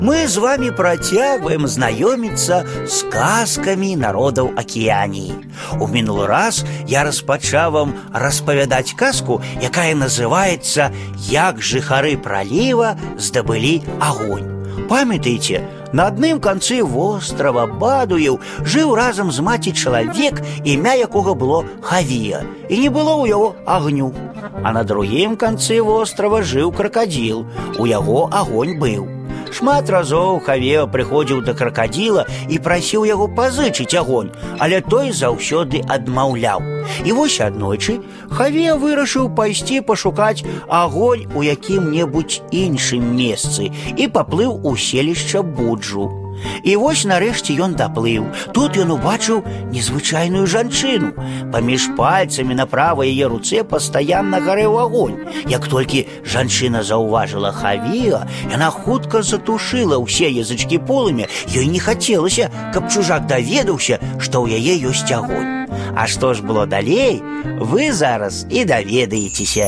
Мы с вами працягваем знаёміцца з казкамі народаў акіяніі. У мінулы раз я распачаў вам распавядаць казку, якая называецца «Як жыхары праліва здабылі агонь». Памятаеце, на адным канцы вострава Бадуеў жыў разам з маці чалавек, імя якога было Хавія, і не было ў яго агню. А на другім канцы вострава жыў кракадзіл, у яго агонь быў. Шмат разоў Хавія прыходзіў да кракадзіла і прасіў яго пазычыць агонь, але той заўсёды адмаўляў. І вось аднойчы Хавія вырашыў пайсці пашукаць агонь у якім-небудзь іншым месцы і паплыў у селішча Буджу. І вось нарэшце ён даплыў. Тут ён убачыў незвычайную жанчыну. Паміж пальцамі на правай яе руцэ пастаянна гарэў агонь. Як толькі жанчына заўважыла Хавія, яна хутка затушыла ўсе язычкі полымя. Ёй не хацелася, каб чужак даведаўся, што ў яе ёсць агонь. А што ж было далей, вы зараз і даведаецеся.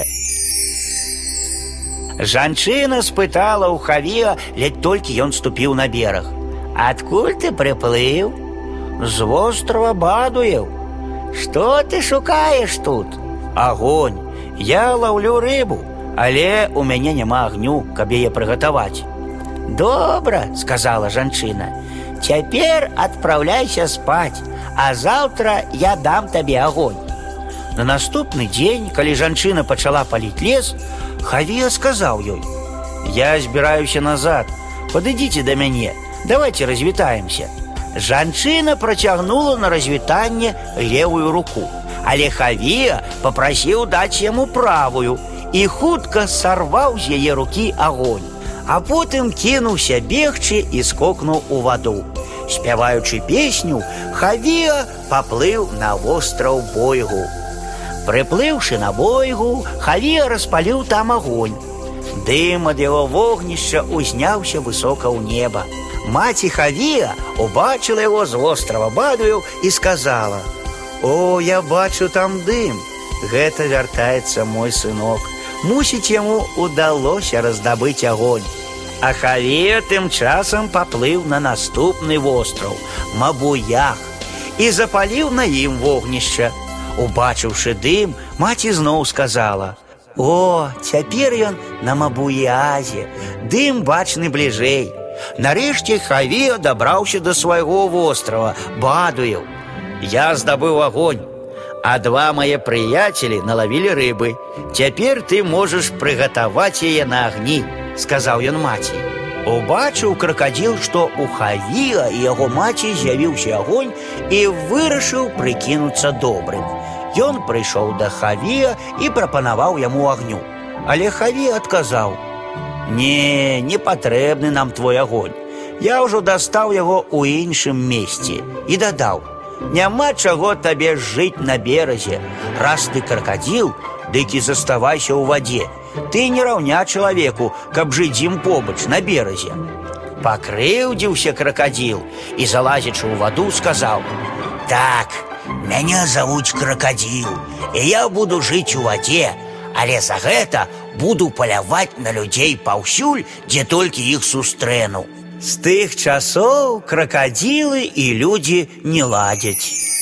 Жанчына спытала ў Хавія, ледь толькі ён ступіў на бераг: «Адкуль ты прыплыў?» «З вострава Бадуеў». «Што ты шукаеш тут?» «Агонь. Я лаўлю рыбу, але ў мяне няма агню, каб яе прыгатаваць». «Добра», — сказала жанчына. «Цяпер адпраўляйся спаць, а заўтра я дам табе агонь». На наступны дзень, калі жанчына пачала паліць лес, Хавія сказаў ёй: «Я збіраюся назад, падыдзіце да мяне. Давайте развітаемся». Жанчына працягнула на развітанне левую руку, але Хавія папрасіў даць яму правую і хутка сарваў з яе рукі агонь, а потым кінуўся бегчы і скокнуў у ваду. Спяваючы песню, Хавія паплыў на востраў Бойгу. Прыплыўшы на Бойгу, Хавія распаліў там агонь. Дым ад яго вогнішча узняўся высока ў неба. Маці Хавія убачыла яго з вострава Бадуеў і сказала: «О, я бачу там дым. Гэта вяртаецца мой сынок. Мусіць, яму удалося раздабыць агонь». А Хавія тым часам паплыў на наступны востраў Мабуях і запаліў на ім вогнішча. Убачыўшы дым, маці зноў сказала: «О, цяпер ён на Мабуязе. Дым бачны бліжэй». Нарэшце Хавія дабраўся да свайго вострава Бадуеў. «Я здабыў агонь, а два мае прыяцелі налавілі рыбы. Цяпер ты можаш прыгатаваць яе на агні», — сказаў ён маці. Убачыў кракадзіл, што у Хавія і яго маці з'явіўся агонь, і вырашыў прыкінуцца добрым. Ён прыйшоў да Хавія і прапанаваў яму агню. Але Хавія адказаў: «Не патрэбны нам твой агонь. Я ўжо дастаў яго ў іншым месцы». І дадаў: «Няма чаго табе жыць на беразе. Раз ты кракадзіл, дык і заставайся ў вадзе. Ты не раўня чалавеку, каб жыць з ім побач на беразе». Пакрыўдзіўся кракадзіл і, залазячы ў ваду, сказаў: «Так, мяне завуць кракадзіл, і я буду жыць у вадзе, але за гэта буду паляваць на людзей паўсюль, дзе толькі іх сустрэну». З тых часоў кракадзілы і людзі не ладзяць.